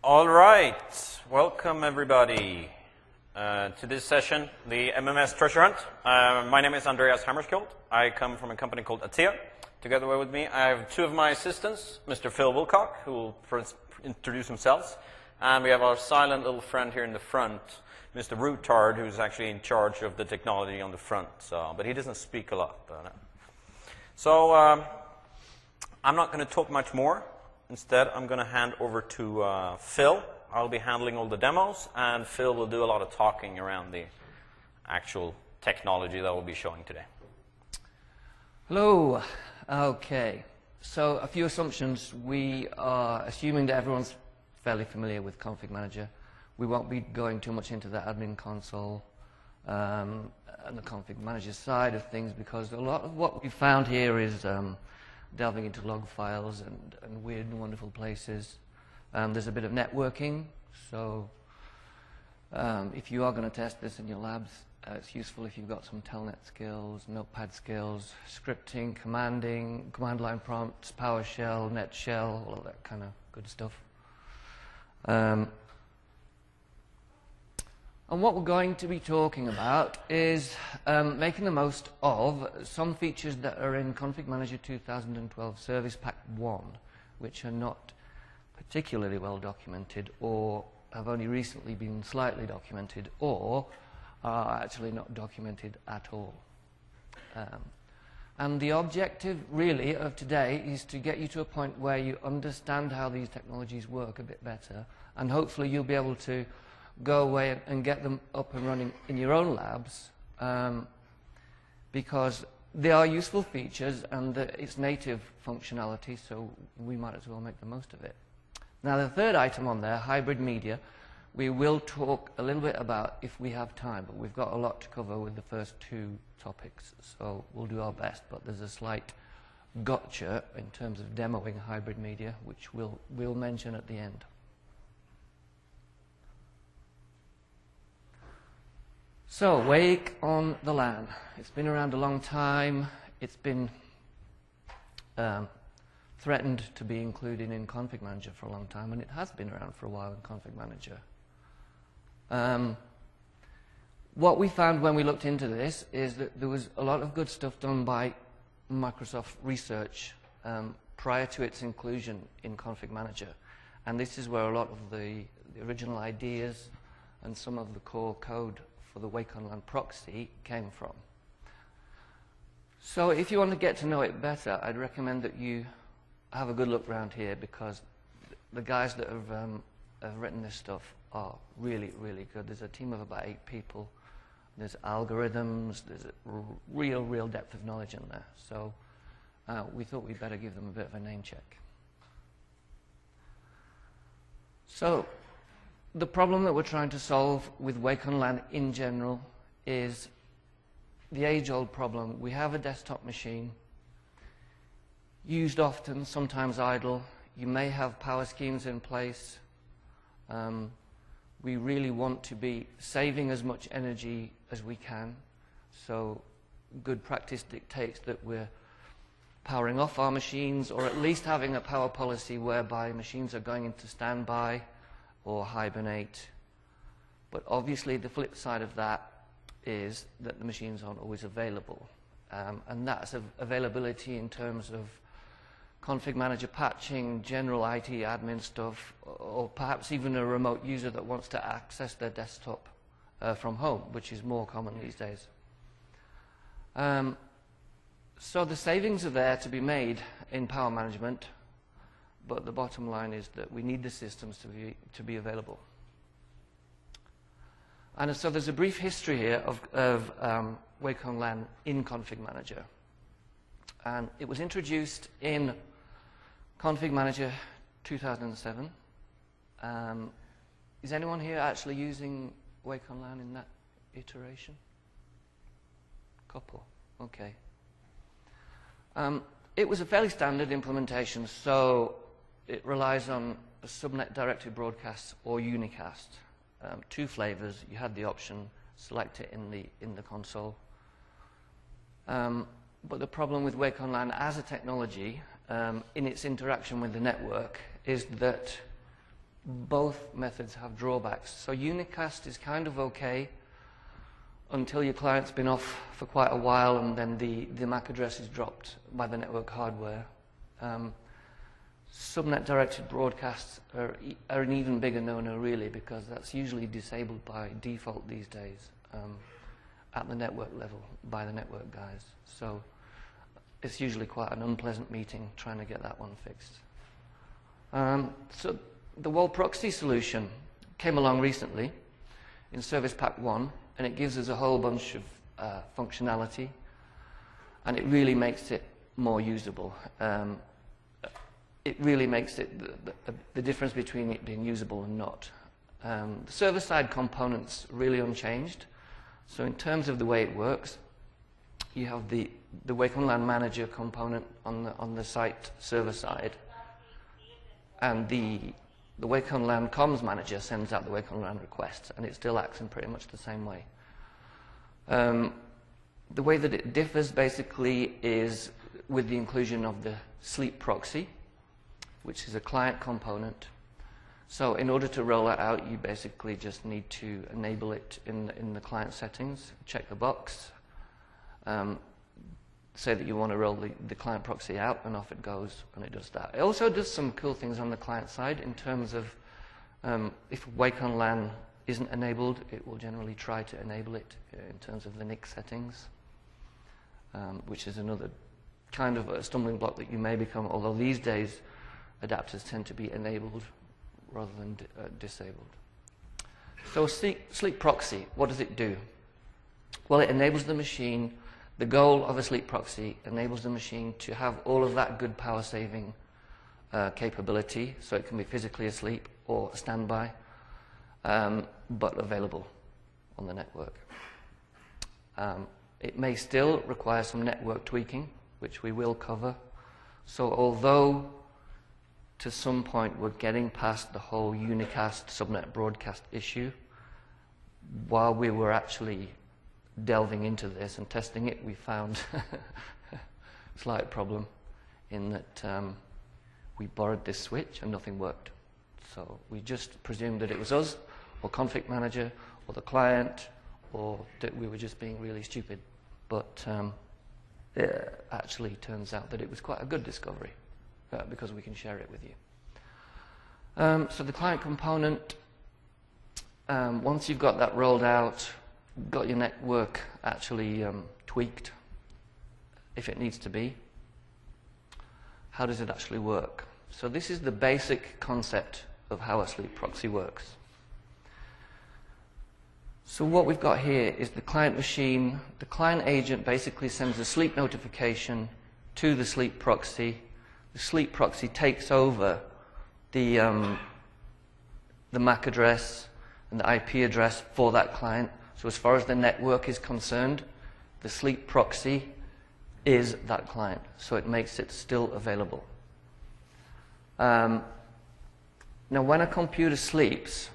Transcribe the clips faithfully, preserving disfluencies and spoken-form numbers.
All right, welcome everybody uh, to this session, the M M S Treasure Hunt. Uh, my name is Andreas Hammarskjöld. I come from a company called Atea. Together with me, I have two of my assistants, Mister Phil Wilcock, who will first introduce themselves, and we have our silent little friend here in the front, Mister Rootard, who's actually in charge of the technology on the front. So, but he doesn't speak a lot. But, uh, so um, I'm not going to talk much more. Instead, I'm going to hand over to uh, Phil. I'll be handling all the demos, and Phil will do a lot of talking around the actual technology that we'll be showing today. Hello. Okay. So a few assumptions. We are assuming that everyone's fairly familiar with Config Manager. We won't be going too much into the admin console um, and the Config Manager side of things, because a lot of what we found here is um, delving into log files and, and weird and wonderful places. Um, there's a bit of networking, so um, if you are going to test this in your labs, uh, it's useful if you've got some telnet skills, notepad skills, scripting, commanding, command line prompts, PowerShell, NetShell, all of that kind of good stuff. Um, And what we're going to be talking about is um, making the most of some features that are in Config Manager two thousand twelve Service Pack one, which are not particularly well documented, or have only recently been slightly documented, or are actually not documented at all. Um, and the objective, really, of today is to get you to a point where you understand how these technologies work a bit better, and hopefully you'll be able to go away and get them up and running in your own labs, um, because they are useful features and the, it's native functionality, so we might as well make the most of it. Now, the third item on there, hybrid media, we will talk a little bit about if we have time, but we've got a lot to cover with the first two topics, so we'll do our best, but there's a slight gotcha in terms of demoing hybrid media, which we'll, we'll mention at the end. So, Wake on the LAN. It's been around a long time. It's been um, threatened to be included in Config Manager for a long time, and it has been around for a while in Config Manager. Um, what we found when we looked into this is that there was a lot of good stuff done by Microsoft Research um, prior to its inclusion in Config Manager, and this is where a lot of the, the original ideas and some of the core code for the Wake on LAN proxy came from. So if you want to get to know it better, I'd recommend that you have a good look around here, because the guys that have, um, have written this stuff are really, really good. There's a team of about eight people. There's algorithms. There's a real, real depth of knowledge in there. So uh, we thought we'd better give them a bit of a name check. So the problem that we're trying to solve with Wake on LAN in general is the age-old problem. We have a desktop machine, used often, sometimes idle. You may have power schemes in place. Um, we really want to be saving as much energy as we can. So good practice dictates that we're powering off our machines, or at least having a power policy whereby machines are going into standby or hibernate. But obviously the flip side of that is that the machines aren't always available. Um, and that's av availability in terms of Config Manager patching, general I T admin stuff, or perhaps even a remote user that wants to access their desktop uh, from home, which is more common these days. Um, so the savings are there to be made in power management, but the bottom line is that we need the systems to be, to be available. And so there's a brief history here of, of um, Wake on LAN in Config Manager. And it was introduced in Config Manager two thousand seven. Um, is anyone here actually using Wake on LAN in that iteration? Couple, okay. Um, it was a fairly standard implementation, so it relies on a subnet directed broadcast or unicast. Um, two flavors. You had the option, select it in the in the console. Um, but the problem with Wake on LAN as a technology, um, in its interaction with the network, is that both methods have drawbacks. So unicast is kind of okay until your client's been off for quite a while and then the, the M A C address is dropped by the network hardware. Um, subnet-directed broadcasts are, e are an even bigger no-no, really, because that's usually disabled by default these days um, at the network level by the network guys. So it's usually quite an unpleasant meeting trying to get that one fixed. Um, so the wall proxy solution came along recently in Service Pack one, and it gives us a whole bunch of uh, functionality, and it really makes it more usable. Um, it really makes it the, the, the difference between it being usable and not. Um, the server-side component's really unchanged. So in terms of the way it works, you have the, the Wacom LAN Manager component on the, on the site server side, and the, the Wacom LAN Comms Manager sends out the Wacom LAN requests, and it still acts in pretty much the same way. Um, the way that it differs basically is with the inclusion of the sleep proxy, which is a client component. So in order to roll that out, you basically just need to enable it in, in the client settings, check the box, um, say that you want to roll the, the client proxy out, and off it goes, and it does that. It also does some cool things on the client side in terms of um, if Wacom LAN isn't enabled, it will generally try to enable it in terms of the N I C settings, um, which is another kind of a stumbling block that you may become, although these days adapters tend to be enabled rather than di uh, disabled. So sleep, sleep proxy, what does it do? Well, it enables the machine, the goal of a sleep proxy enables the machine to have all of that good power saving uh, capability, so it can be physically asleep or standby, um, but available on the network. Um, it may still require some network tweaking, which we will cover. So although to some point we're getting past the whole unicast subnet broadcast issue, while we were actually delving into this and testing it, we found a slight problem in that um, we borrowed this switch and nothing worked. So we just presumed that it was us, or Config Manager, or the client, or that we were just being really stupid. But um, it actually turns out that it was quite a good discovery, uh, because we can share it with you. Um, so the client component, um, once you've got that rolled out, got your network actually um, tweaked, if it needs to be, how does it actually work? So this is the basic concept of how a sleep proxy works. So what we've got here is the client machine. The client agent basically sends a sleep notification to the sleep proxy. The sleep proxy takes over the, um, the M A C address and the I P address for that client. So as far as the network is concerned, the sleep proxy is that client. So it makes it still available. Um, now when a computer sleeps,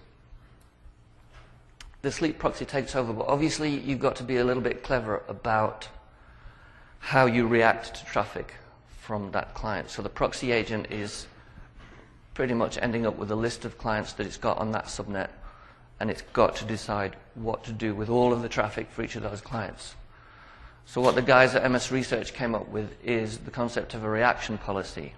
the sleep proxy takes over, but obviously you've got to be a little bit clever about how you react to traffic from that client. So the proxy agent is pretty much ending up with a list of clients that it's got on that subnet, and it's got to decide what to do with all of the traffic for each of those clients. So what the guys at M S Research came up with is the concept of a reaction policy.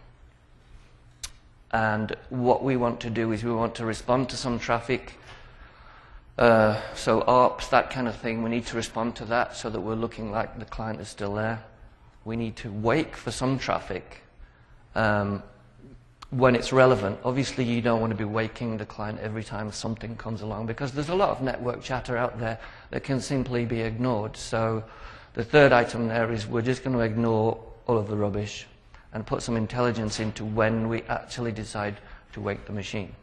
And what we want to do is we want to respond to some traffic, Uh, so A R Ps, that kind of thing, we need to respond to that so that we're looking like the client is still there. We need to wait for some traffic um, when it's relevant. Obviously, you don't want to be waking the client every time something comes along, because there's a lot of network chatter out there that can simply be ignored. So the third item there is we're just going to ignore all of the rubbish and put some intelligence into when we actually decide to wake the machine.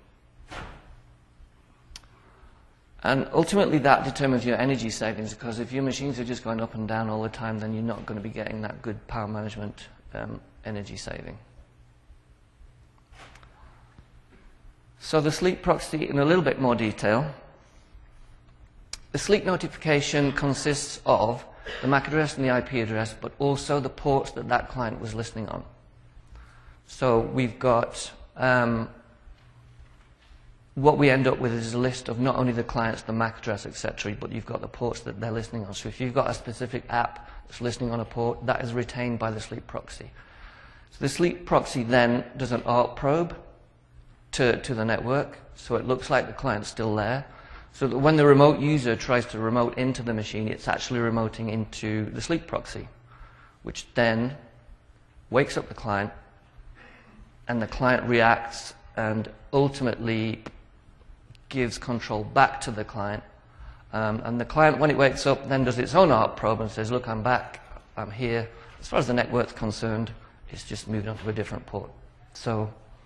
And ultimately that determines your energy savings, because if your machines are just going up and down all the time, then you're not going to be getting that good power management um, energy saving. So the sleep proxy in a little bit more detail. The sleep notification consists of the M A C address and the I P address, but also the ports that that client was listening on. So we've got um, what we end up with is a list of not only the clients, the M A C address, et cetera, but you've got the ports that they're listening on. So if you've got a specific app that's listening on a port, that is retained by the sleep proxy. So the sleep proxy then does an A R P probe to, to the network, so it looks like the client's still there. So that when the remote user tries to remote into the machine, it's actually remoting into the sleep proxy, which then wakes up the client, and the client reacts and ultimately gives control back to the client. Um, and the client, when it wakes up, then does its own A R P probe and says, look, I'm back, I'm here. As far as the network's concerned, it's just moved on to a different port. So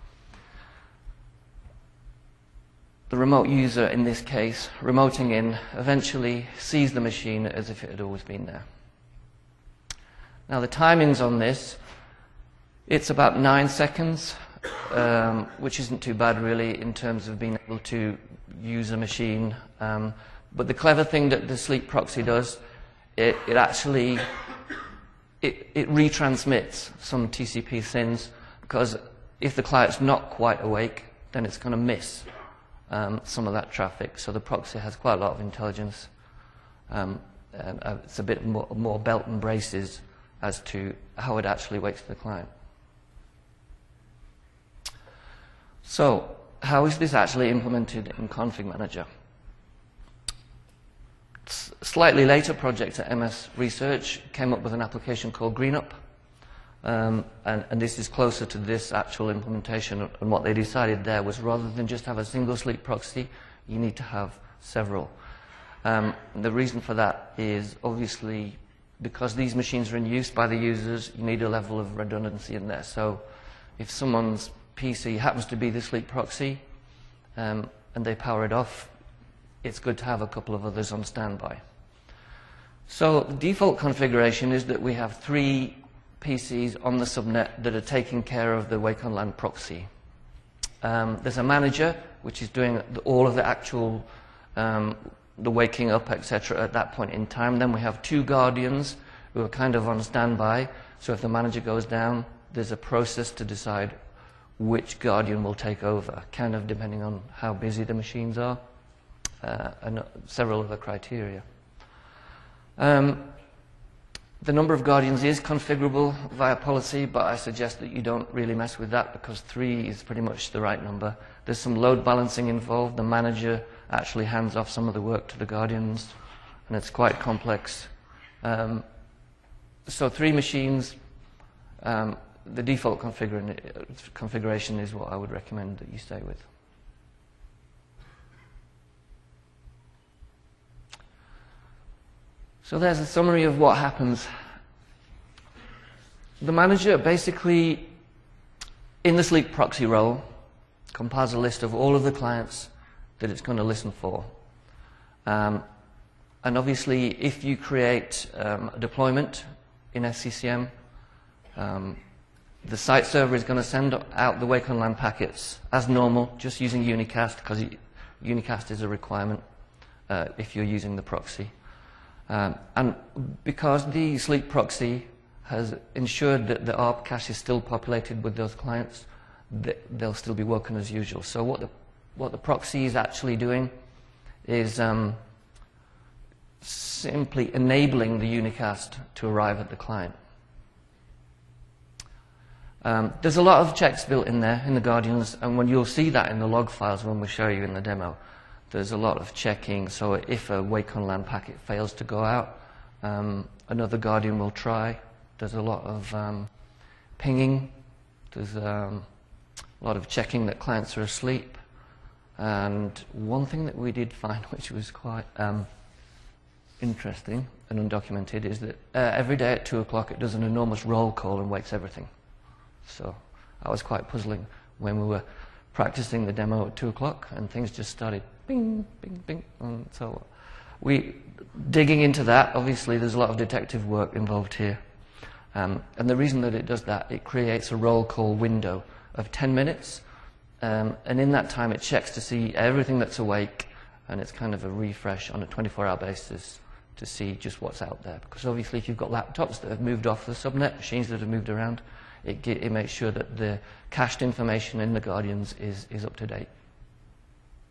the remote user, in this case, remoting in, eventually sees the machine as if it had always been there. Now the timings on this, it's about nine seconds, um, which isn't too bad really in terms of being able to use a machine. Um, but the clever thing that the sleep proxy does, it, it actually it, it retransmits some T C P S I Ns, because if the client's not quite awake, then it's going to miss um, some of that traffic. So the proxy has quite a lot of intelligence. Um, and, uh, it's a bit more, more belt and braces as to how it actually wakes the client. So, how is this actually implemented in Config Manager? S slightly later project at M S Research came up with an application called GreenUp, um, and, and this is closer to this actual implementation. And what they decided there was, rather than just have a single sleep proxy, you need to have several. Um, the reason for that is obviously because these machines are in use by the users, you need a level of redundancy in there. So, if someone's P C happens to be the sleep proxy, um, and they power it off, it's good to have a couple of others on standby. So the default configuration is that we have three P Cs on the subnet that are taking care of the Wake on LAN proxy. Um, there's a manager which is doing the, all of the actual, um, the waking up, et cetera at that point in time. Then we have two guardians who are kind of on standby. So if the manager goes down, there's a process to decide which guardian will take over, kind of depending on how busy the machines are, uh, and several other criteria. Um, the number of guardians is configurable via policy, but I suggest that you don't really mess with that, because three is pretty much the right number. There's some load balancing involved. The manager actually hands off some of the work to the guardians, and it's quite complex. Um, so three machines, um, the default configuration is what I would recommend that you stay with. So there's a summary of what happens. The manager basically, in the sleep proxy role, compiles a list of all of the clients that it's going to listen for. Um, and obviously, if you create um, a deployment in S C C M, um, the site server is going to send out the Wake on LAN packets as normal, just using unicast, because unicast is a requirement uh, if you're using the proxy. Um, and because the sleep proxy has ensured that the A R P cache is still populated with those clients, th they'll still be woken as usual. So what the, what the proxy is actually doing is um, simply enabling the unicast to arrive at the client. Um, there's a lot of checks built in there in the Guardians, and when you'll see that in the log files when we show you in the demo, there's a lot of checking. So if a Wake on LAN packet fails to go out, um, another Guardian will try. There's a lot of um, pinging. There's um, a lot of checking that clients are asleep. And one thing that we did find, which was quite um, interesting and undocumented, is that uh, every day at two o'clock it does an enormous roll call and wakes everything. So that was quite puzzling when we were practicing the demo at two o'clock and things just started bing, bing, bing. And so we, digging into that, obviously there's a lot of detective work involved here. Um, and the reason that it does that, it creates a roll call window of ten minutes. Um, and in that time it checks to see everything that's awake, and it's kind of a refresh on a twenty-four hour basis to see just what's out there. Because obviously if you've got laptops that have moved off the subnet, machines that have moved around, It, it makes sure that the cached information in the Guardians is, is up to date.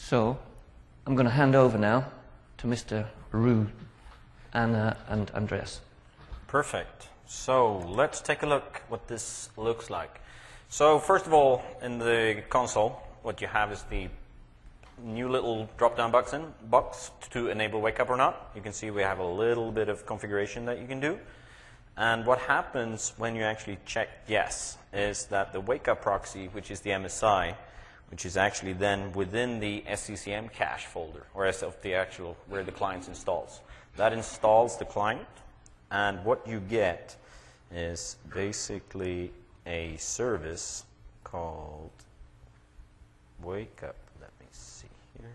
So I'm going to hand over now to Mister Ruud, Anna and Andreas. Perfect. So let's take a look what this looks like. So first of all, in the console, what you have is the new little drop-down button box to enable wake up or not. You can see we have a little bit of configuration that you can do. And what happens when you actually check yes is that the wake up proxy, which is the M S I, which is actually then within the S C C M cache folder, or as of the actual where the client installs. That installs the client, and what you get is basically a service called Wake Up. Let me see here.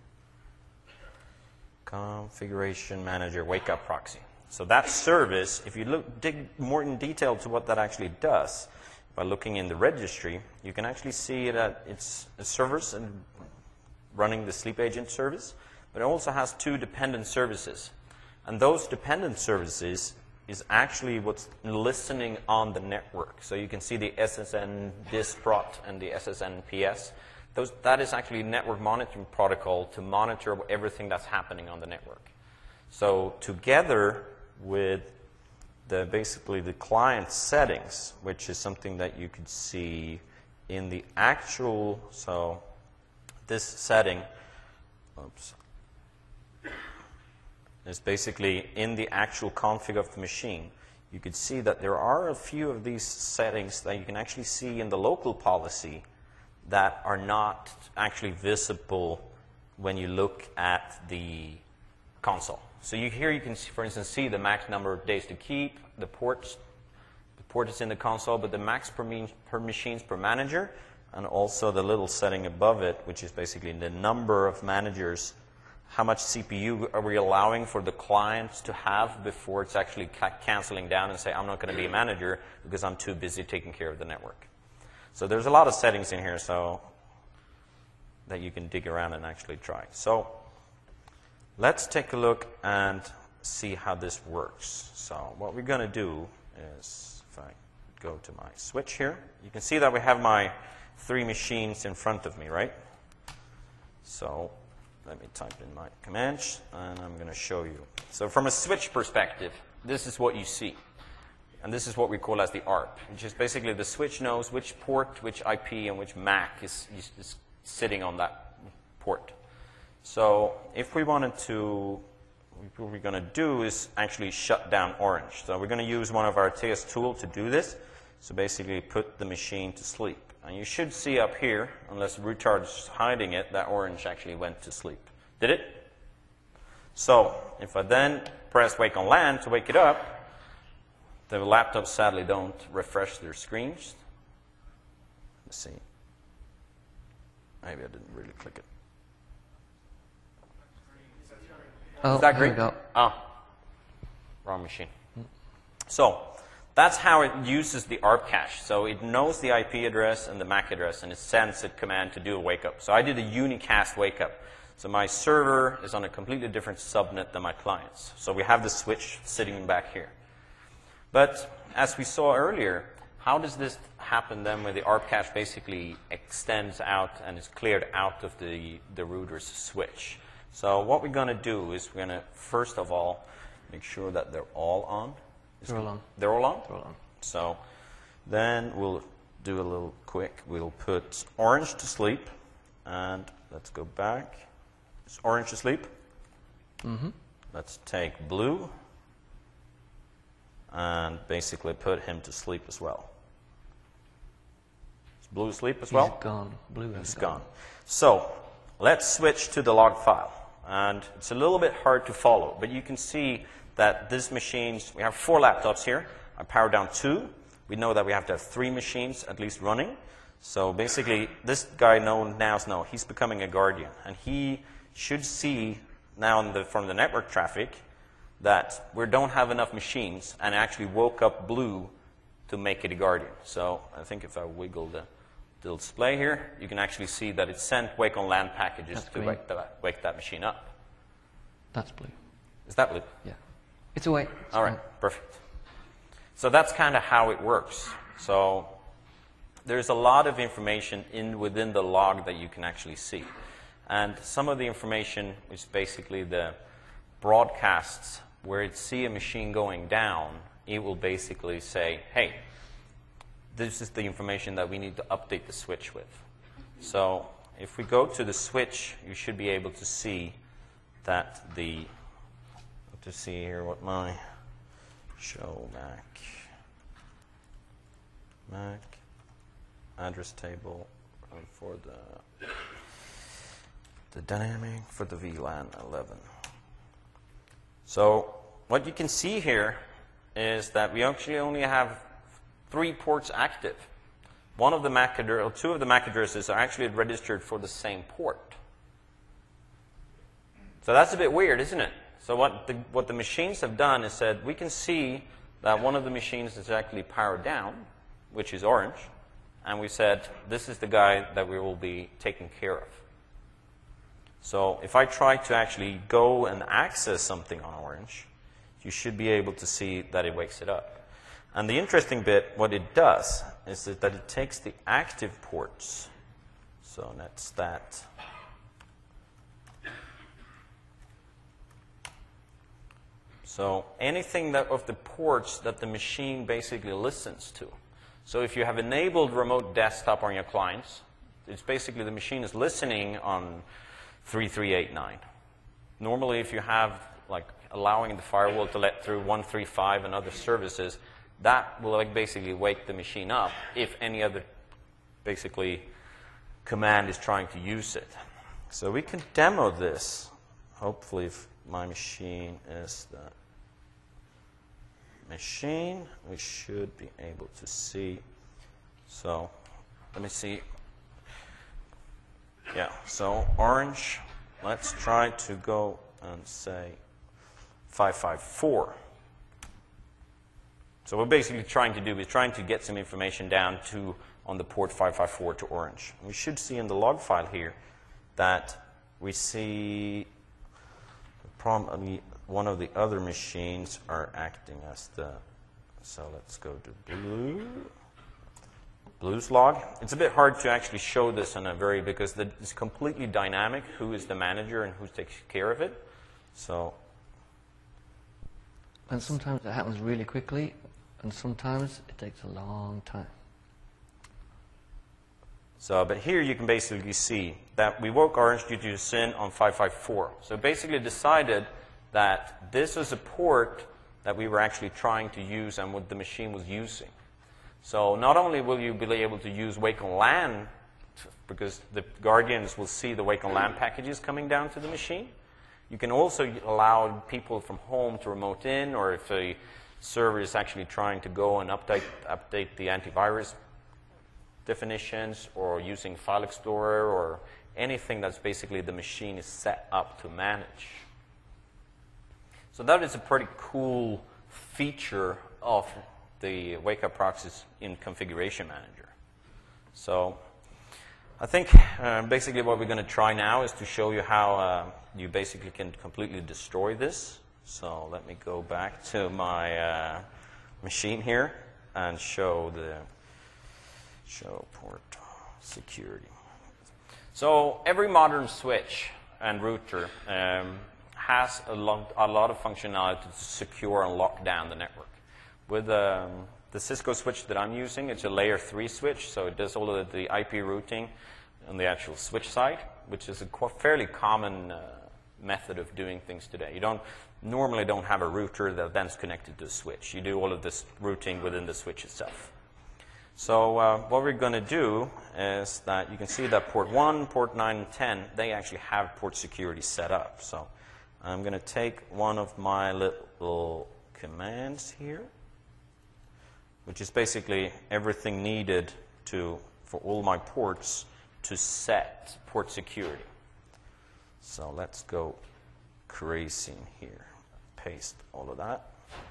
Configuration Manager Wake Up Proxy. So that service, if you look dig more in detail to what that actually does, by looking in the registry, you can actually see that it's a service and running the sleep agent service, but it also has two dependent services. And those dependent services is actually what's listening on the network. So you can see the S S N DISPROT and the S S N P S. Those, that is actually network monitoring protocol to monitor everything that's happening on the network. So together with the basically the client settings, which is something that you could see in the actual, so this setting, oops, is basically in the actual config of the machine. You could see that there are a few of these settings that you can actually see in the local policy that are not actually visible when you look at the console. So you, here you can, see, for instance, see the max number of days to keep, the ports. The port is in the console, but the max per, mean, per machines per manager, and also the little setting above it, which is basically the number of managers. How much C P U are we allowing for the clients to have before it's actually ca canceling down and say, I'm not going to be a manager because I'm too busy taking care of the network. So there's a lot of settings in here so that you can dig around and actually try. So let's take a look and see how this works. So what we're going to do is, if I go to my switch here, you can see that we have my three machines in front of me, right? So let me type in my commands, and I'm going to show you. So from a switch perspective, this is what you see. And this is what we call as the A R P, which is basically the switch knows which port, which I P, and which M A C is, is, is sitting on that port. So if we wanted to, what we're going to do is actually shut down Orange. So we're going to use one of our T S tools to do this. So basically put the machine to sleep. And you should see up here, unless Rootard's hiding it, that Orange actually went to sleep. Did it? So if I then press Wake on LAN to wake it up, the laptops sadly don't refresh their screens. Let's see. Maybe I didn't really click it. Oh, Is that here we great? go. Ah, wrong machine. So that's how it uses the A R P cache. So it knows the I P address and the M A C address, and it sends a command to do a wake up. So I did a unicast wake up. So my server is on a completely different subnet than my clients. So we have the switch sitting back here. But as we saw earlier, how does this happen then when the A R P cache basically extends out and is cleared out of the, the router's switch? So what we're going to do is we're going to, first of all, make sure that they're all on. They're all on. They're all on? They're all on. So then we'll do a little quick. We'll put Orange to sleep. And let's go back. Is Orange to sleep? Mm-hmm. Let's take Blue and basically put him to sleep as well. Is Blue asleep as well? He's gone. Blue has He's gone. gone. So let's switch to the log file. And it's a little bit hard to follow, but you can see that these machines, we have four laptops here. I powered down two. We know that we have to have three machines at least running. So basically, this guy known now knows he's becoming a guardian. And he should see now in the, from the network traffic that we don't have enough machines and actually woke up Blue to make it a guardian. So I think if I wiggle the, the display here, you can actually see that it sent wake on LAN packages That's to green. wake, the, wake that machine up. That's Blue. Is that Blue? Yeah. It's awake. It's All right, fine. perfect. So that's kind of how it works. So there's a lot of information in within the log that you can actually see. And some of the information is basically the broadcasts where it see a machine going down, it will basically say, hey, this is the information that we need to update the switch with. So if we go to the switch, you should be able to see that the, to see here what my show Mac, Mac address table for the, the dynamic for the V LAN eleven. So what you can see here is that we actually only have three ports active. One of the M A C address, or two of the M A C addresses are actually registered for the same port. So that's a bit weird, isn't it? So what the, what the machines have done is said, we can see that one of the machines is actually powered down, which is orange, and we said, this is the guy that we will be taking care of. So if I try to actually go and access something on orange, you should be able to see that it wakes it up. And the interesting bit, what it does, is that it takes the active ports. So that's that. So anything that of the ports that the machine basically listens to. So if you have enabled remote desktop on your clients, it's basically the machine is listening on three three eight nine. Normally, if you have like allowing the firewall to let through one three five and other services, that will like basically wake the machine up if any other basically command is trying to use it. So we can demo this. Hopefully, if my machine is the machine, we should be able to see. So let me see. Yeah, so orange, let's try to go and say five five four. So what we're basically trying to do is trying to get some information down to on the port five five four to orange. We should see in the log file here that we see probably one of the other machines are acting as the, so let's go to blue. Blues log. It's a bit hard to actually show this in a very, because the, it's completely dynamic, who is the manager and who takes care of it. So. And sometimes it happens really quickly, and sometimes it takes a long time. So, but here you can basically see that we woke orange due to a sin on five five four. So basically decided that this was a port that we were actually trying to use and what the machine was using. So not only will you be able to use Wake on LAN, because the Guardians will see the Wake on LAN packages coming down to the machine, you can also allow people from home to remote in, or if a server is actually trying to go and update, update the antivirus definitions, or using File Explorer, or anything that's basically the machine is set up to manage. So that is a pretty cool feature of the Wake-up proxies in Configuration Manager. So I think uh, basically what we're going to try now is to show you how uh, you basically can completely destroy this. So let me go back to my uh, machine here and show the show port security. So every modern switch and router um, has a lot, a lot of functionality to secure and lock down the network. With um, the Cisco switch that I'm using, it's a layer three switch, so it does all of the I P routing on the actual switch side, which is a fairly common uh, method of doing things today. You don't normally don't have a router that then is connected to a switch. You do all of this routing within the switch itself. So uh, what we're going to do is that you can see that port one, port nine, and ten, they actually have port security set up. So I'm going to take one of my little commands here, which is basically everything needed to for all my ports to set port security. So let's go crazy in here. Paste all of that.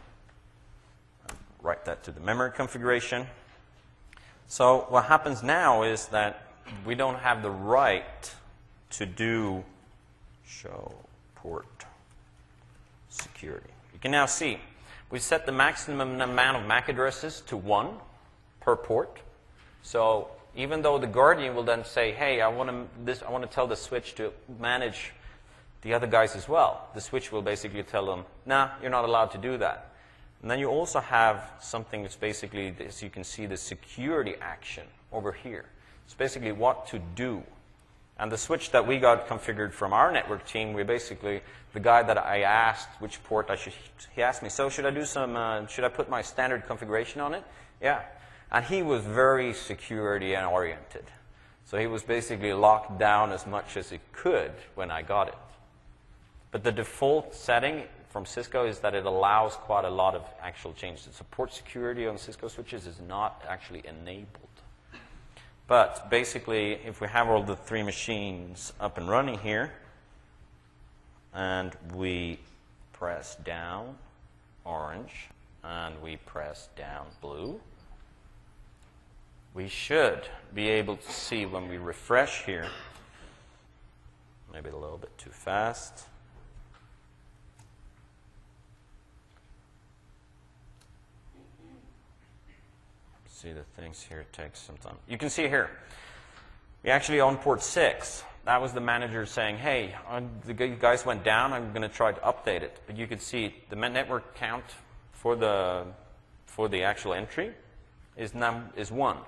Write that to the memory configuration. So what happens now is that we don't have the right to do show port security. You can now see we set the maximum amount of M A C addresses to one per port. So even though the guardian will then say, hey, I want to this, I want to tell the switch to manage the other guys as well. The switch will basically tell them, nah, you're not allowed to do that. And then you also have something that's basically, as you can see, the security action over here. It's basically what to do. And the switch that we got configured from our network team, we basically, the guy that I asked which port I should, he asked me, so should I do some, uh, should I put my standard configuration on it? Yeah. And he was very security oriented. So he was basically locked down as much as he could when I got it. But the default setting from Cisco is that it allows quite a lot of actual changes. The support security on Cisco switches is not actually enabled. But basically, if we have all the three machines up and running here, and we press down orange, and we press down blue, we should be able to see when we refresh here, maybe a little bit too fast. See the things here, it takes some time. You can see here, we actually on port six. That was the manager saying, hey, I'm, the guys went down, I'm going to try to update it. But you could see the network count for the, for the actual entry is, num is one.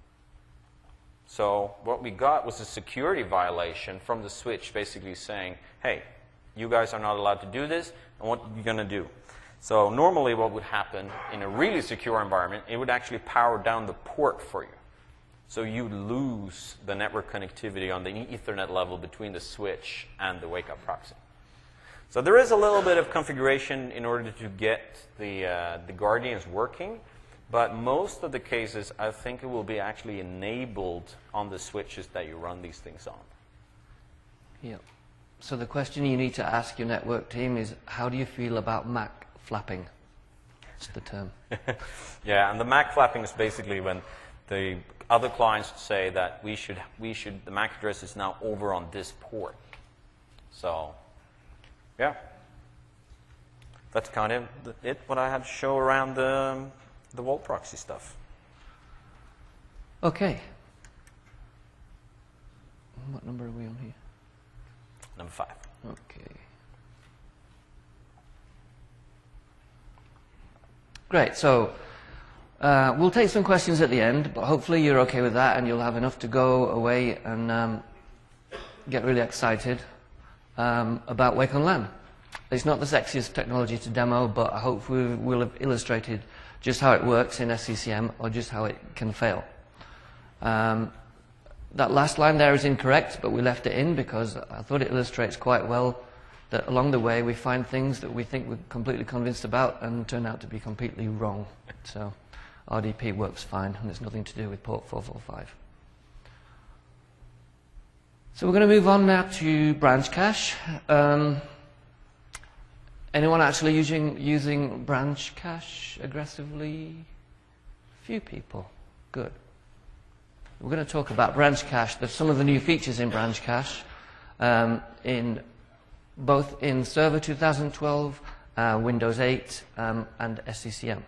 So what we got was a security violation from the switch basically saying, hey, you guys are not allowed to do this, and what are you going to do? So normally what would happen in a really secure environment, it would actually power down the port for you. So you lose the network connectivity on the Ethernet level between the switch and the wake-up proxy. So there is a little bit of configuration in order to get the, uh, the Guardians working, but most of the cases, I think it will be actually enabled on the switches that you run these things on. Yeah. So the question you need to ask your network team is, how do you feel about M A C flapping? That's the term. Yeah, and the M A C flapping is basically when the other clients say that we should, we should, the M A C address is now over on this port. So, yeah. That's kind of it, what I had to show around the, the Vault proxy stuff. Okay. What number are we on here? Number five. Okay. Great. So uh, we'll take some questions at the end, but hopefully you're okay with that and you'll have enough to go away and um, get really excited um, About Wake on LAN. It's not the sexiest technology to demo, but I hope we will have illustrated just how it works in S C C M or just how it can fail. Um, that last line there is incorrect, but we left it in because I thought it illustrates quite well that along the way we find things that we think we're completely convinced about and turn out to be completely wrong. So R D P works fine and it's nothing to do with port four forty-five. So we're going to move on now to branch cache. Um, anyone actually using, using branch cache aggressively? Few people. Good. We're going to talk about branch cache. There's some of the new features in branch cache, um, in both in Server two thousand twelve, uh, Windows eight, um, and S C C M.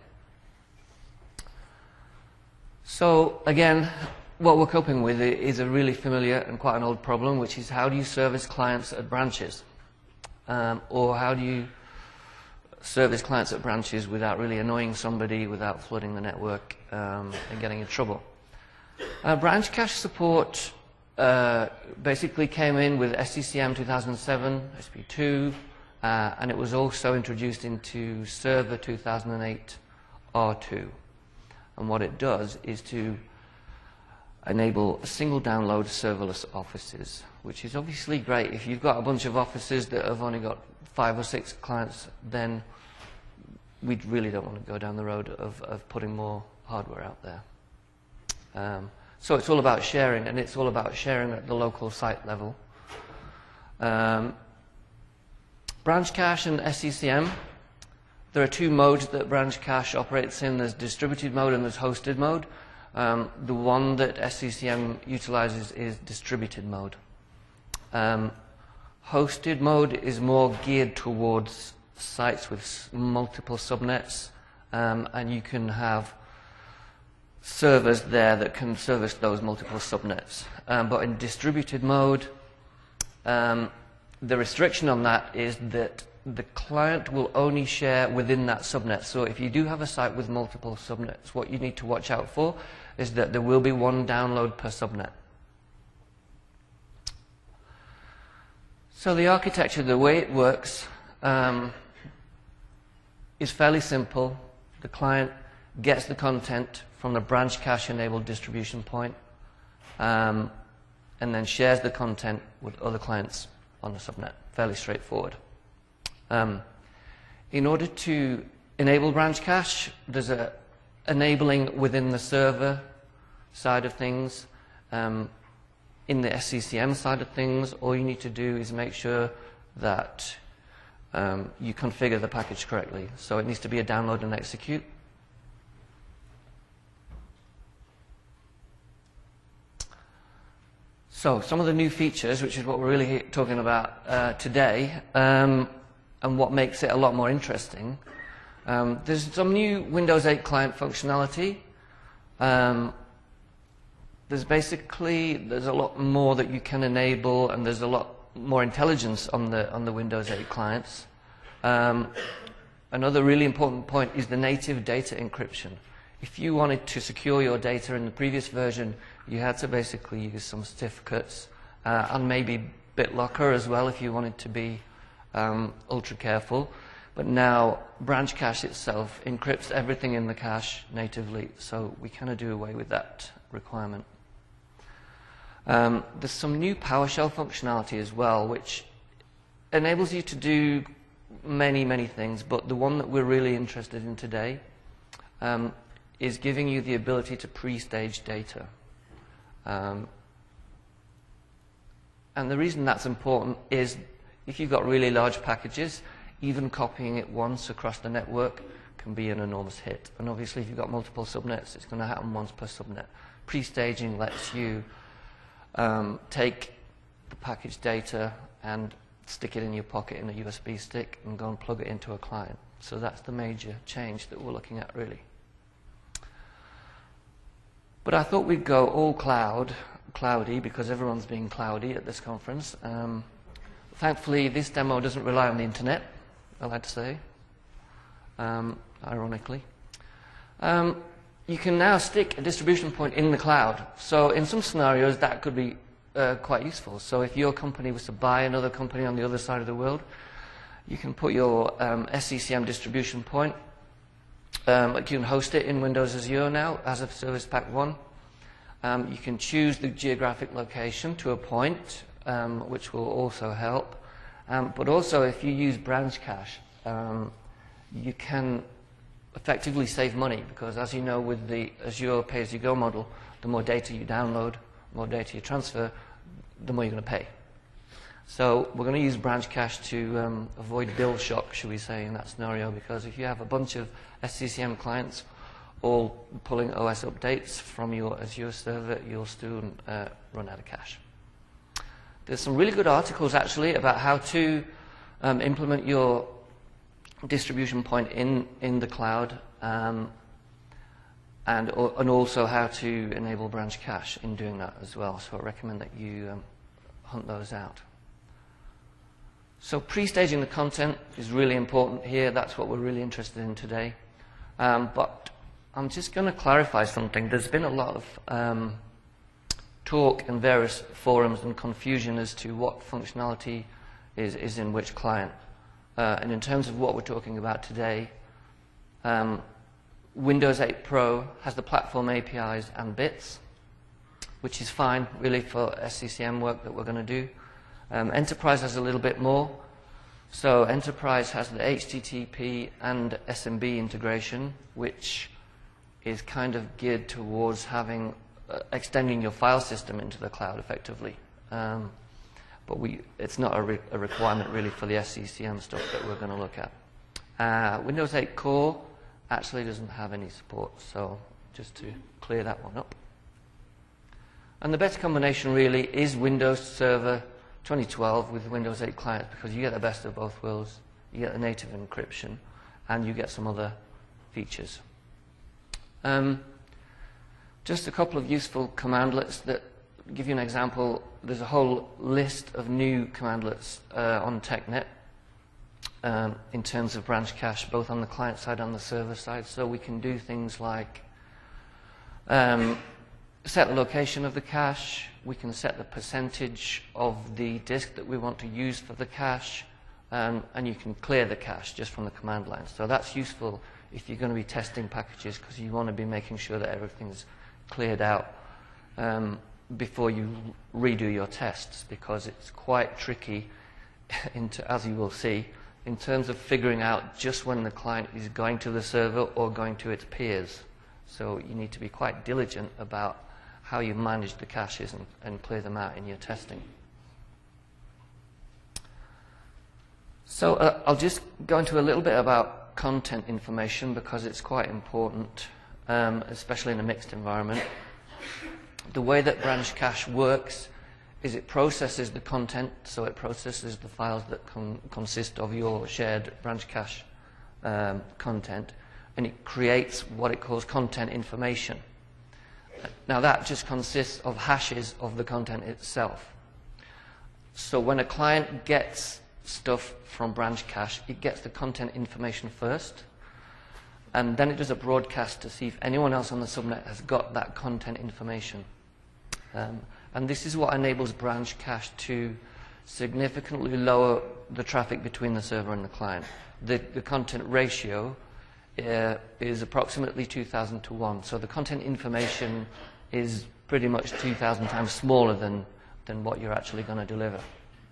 So again, what we're coping with is a really familiar and quite an old problem, which is how do you service clients at branches? Um, or how do you service clients at branches without really annoying somebody, without flooding the network um, and getting in trouble? Uh, branch cache support uh, basically came in with S C C M two thousand seven, S P two, uh, and it was also introduced into Server two thousand eight R two. And what it does is to enable a single download serverless offices, which is obviously great. If you've got a bunch of offices that have only got five or six clients, then we really don't want to go down the road of, of putting more hardware out there. Um, so it's all about sharing, and it's all about sharing at the local site level. Um, branch cache and S C C M, there are two modes that branch cache operates in. There's distributed mode and there's hosted mode. Um, the one that S C C M utilizes is distributed mode. Um, hosted mode is more geared towards sites with multiple subnets, um, and you can have servers there that can service those multiple subnets. Um, but in distributed mode, um, the restriction on that is that the client will only share within that subnet. So if you do have a site with multiple subnets, what you need to watch out for is that there will be one download per subnet. So the architecture, the way it works, um, is fairly simple. The client gets the content from the branch cache enabled distribution point, um, and then shares the content with other clients on the subnet. Fairly straightforward. Um, in order to enable branch cache, there's a enabling within the server side of things. Um, in the S C C M side of things, all you need to do is make sure that um, you configure the package correctly. So it needs to be a download and execute. So some of the new features, which is what we're really talking about uh, today, um, and what makes it a lot more interesting. Um, there's some new Windows eight client functionality. Um, there's basically there's a lot more that you can enable, and there's a lot more intelligence on the on the Windows eight clients. Um, another really important point is the native data encryption. If you wanted to secure your data in the previous version, you had to basically use some certificates uh, and maybe BitLocker as well if you wanted to be um, ultra careful. But now branch cache itself encrypts everything in the cache natively, so we kind of do away with that requirement. Um, there's some new PowerShell functionality as well, which enables you to do many, many things, but the one that we're really interested in today um, is giving you the ability to pre-stage data. Um, and the reason that's important is if you've got really large packages, even copying it once across the network can be an enormous hit. And obviously if you've got multiple subnets, it's going to happen once per subnet. Pre-staging lets you um, take the package data and stick it in your pocket in a U S B stick and go and plug it into a client. So that's the major change that we're looking at really. But I thought we'd go all cloud, cloudy, because everyone's being cloudy at this conference. Um, thankfully, this demo doesn't rely on the internet, I like to say, um, ironically. Um, you can now stick a distribution point in the cloud. So in some scenarios, that could be uh, quite useful. So if your company was to buy another company on the other side of the world, you can put your um, S C C M distribution point. Um, you can host it in Windows Azure now as of Service Pack one. Um, you can choose the geographic location to a point, um, which will also help. Um, but also, if you use branch cache, um, you can effectively save money because, as you know, with the Azure pay-as-you-go model, the more data you download, the more data you transfer, the more you're going to pay. So we're going to use branch cache to um, avoid bill shock, should we say, in that scenario, because if you have a bunch of S C C M clients all pulling O S updates from your Azure server, you'll soon uh, run out of cache. There's some really good articles, actually, about how to um, implement your distribution point in, in the cloud, um, and, and also how to enable branch cache in doing that as well. So I recommend that you um, hunt those out. So pre-staging the content is really important here. That's what we're really interested in today. Um, but I'm just going to clarify something. There's been a lot of um, talk in various forums and confusion as to what functionality is, is in which client. Uh, and in terms of what we're talking about today, um, Windows eight Pro has the platform A P Is and bits, which is fine, really, for S C C M work that we're going to do. Um, Enterprise has a little bit more. So Enterprise has the H T T P and S M B integration, which is kind of geared towards having uh, extending your file system into the cloud effectively. Um, but we, it's not a, re a requirement really for the S C C M stuff that we're going to look at. Uh, Windows eight Core actually doesn't have any support, so just to clear that one up. And the best combination really is Windows Server twenty twelve with Windows eight clients, because you get the best of both worlds. You get the native encryption, and you get some other features. Um, Just a couple of useful commandlets that give you an example. There's a whole list of new commandlets uh, on TechNet um, in terms of branch cache, both on the client side and the server side. So we can do things like um, set the location of the cache. We can set the percentage of the disk that we want to use for the cache. Um, and you can clear the cache just from the command line. So that's useful if you're going to be testing packages, because you want to be making sure that everything's cleared out um, before you redo your tests, because it's quite tricky, into, as you will see, in terms of figuring out just when the client is going to the server or going to its peers. So you need to be quite diligent about how you manage the caches and, and clear them out in your testing. So uh, I'll just go into a little bit about content information, because it's quite important, um, especially in a mixed environment. The way that branch cache works is it processes the content, so it processes the files that con consist of your shared branch cache um, content, and it creates what it calls content information. Now that just consists of hashes of the content itself. So when a client gets stuff from branch cache, it gets the content information first, and then it does a broadcast to see if anyone else on the subnet has got that content information. Um, and this is what enables branch cache to significantly lower the traffic between the server and the client. The, the content ratio uh, is approximately two thousand to one, so the content information is pretty much two thousand times smaller than, than what you're actually going to deliver.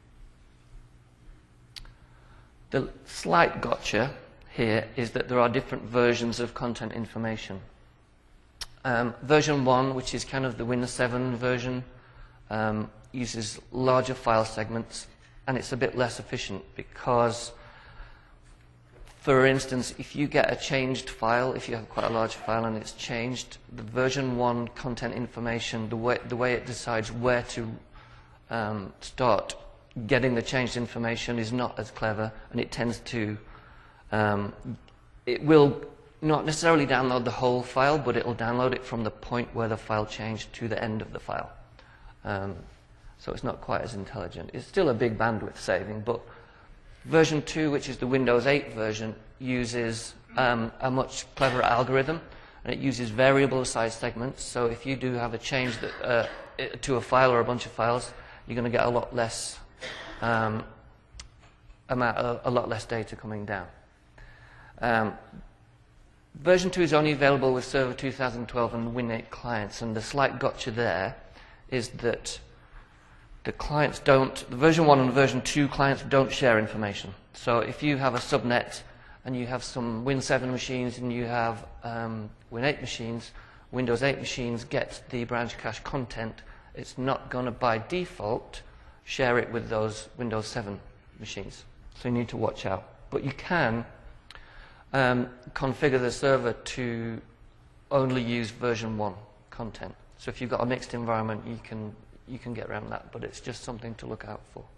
The slight gotcha here is that there are different versions of content information. Um, version one, which is kind of the Windows seven version, um, uses larger file segments, and it's a bit less efficient because, for instance, if you get a changed file, if you have quite a large file and it's changed, the version one content information, the way, the way it decides where to um, start getting the changed information is not as clever, and it tends to, um, it will not necessarily download the whole file, but it will download it from the point where the file changed to the end of the file. Um, so it's not quite as intelligent. It's still a big bandwidth saving, but version two, which is the Windows eight version, uses um, a much cleverer algorithm, and it uses variable size segments. So if you do have a change that, uh, to a file or a bunch of files, you're going to get a lot less Um, amount, a, a lot less data coming down. Um, version two is only available with Server two thousand twelve and Win eight clients, and the slight gotcha there is that the clients don't, the version one and version two clients don't share information. So if you have a subnet and you have some Win seven machines and you have um, Win eight machines, Windows eight machines get the branch cache content. It's not going to by default share it with those Windows seven machines. So you need to watch out. But you can um, configure the server to only use version one content. So if you've got a mixed environment, you can, you can get around that, but it's just something to look out for.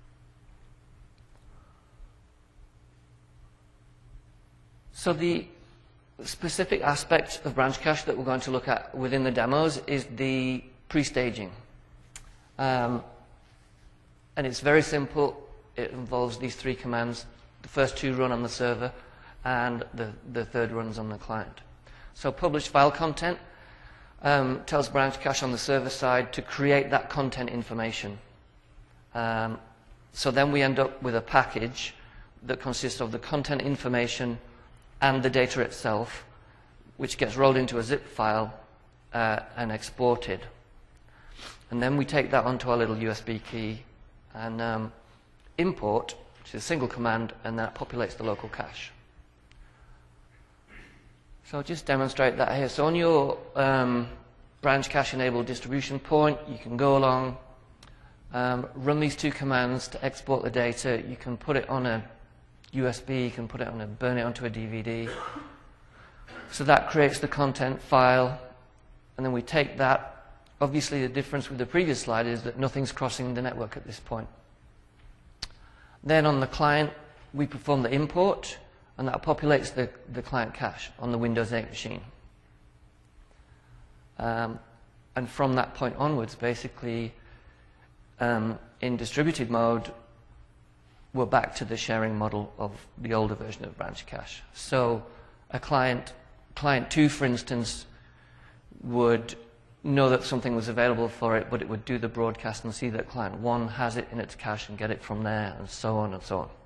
So the specific aspect of branch cache that we're going to look at within the demos is the pre-staging. Um, And it's very simple. It involves these three commands. The first two run on the server, and the, the third runs on the client. So publish file content um, tells branch cache on the server side to create that content information. Um, so then we end up with a package that consists of the content information and the data itself, which gets rolled into a zip file uh, and exported. And then we take that onto our little U S B key and um, import, which is a single command, and that populates the local cache. So I'll just demonstrate that here. So on your um, branch cache enabled distribution point, you can go along, um, run these two commands to export the data. You can put it on a U S B, you can put it on a, burn it onto a D V D. So that creates the content file, and then we take that. Obviously, the difference with the previous slide is that nothing's crossing the network at this point. Then on the client, we perform the import, and that populates the, the client cache on the Windows eight machine. Um, and from that point onwards, basically, um, in distributed mode, we're back to the sharing model of the older version of branch cache. So a client, client two, for instance, would know that something was available for it, but it would do the broadcast and see that client one has it in its cache and get it from there, and so on and so on.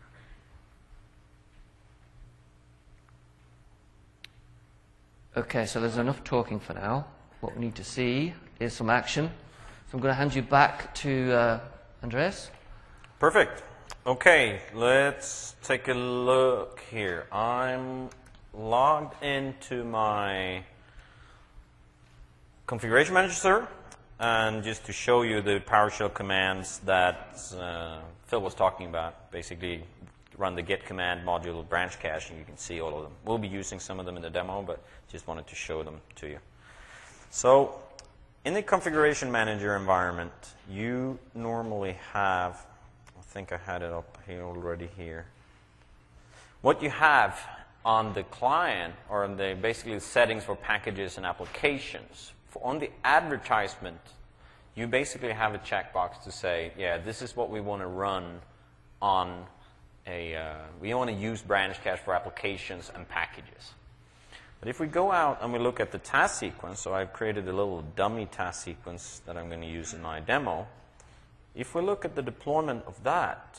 Okay, so there's enough talking for now. What we need to see is some action. So I'm going to hand you back to uh, Andreas. Perfect. Okay, let's take a look here. I'm logged into my configuration manager server, and just to show you the PowerShell commands that uh, Phil was talking about, basically run the get command module branch cache, and you can see all of them. We'll be using some of them in the demo, but just wanted to show them to you. So in the configuration manager environment, you normally have, I think I had it up here already here. What you have on the client, or on the basically settings for packages and applications, for on the advertisement, you basically have a checkbox to say, yeah, this is what we want to run on a, uh, we want to use branch cache for applications and packages. But if we go out and we look at the task sequence, so I've created a little dummy task sequence that I'm going to use in my demo. If we look at the deployment of that,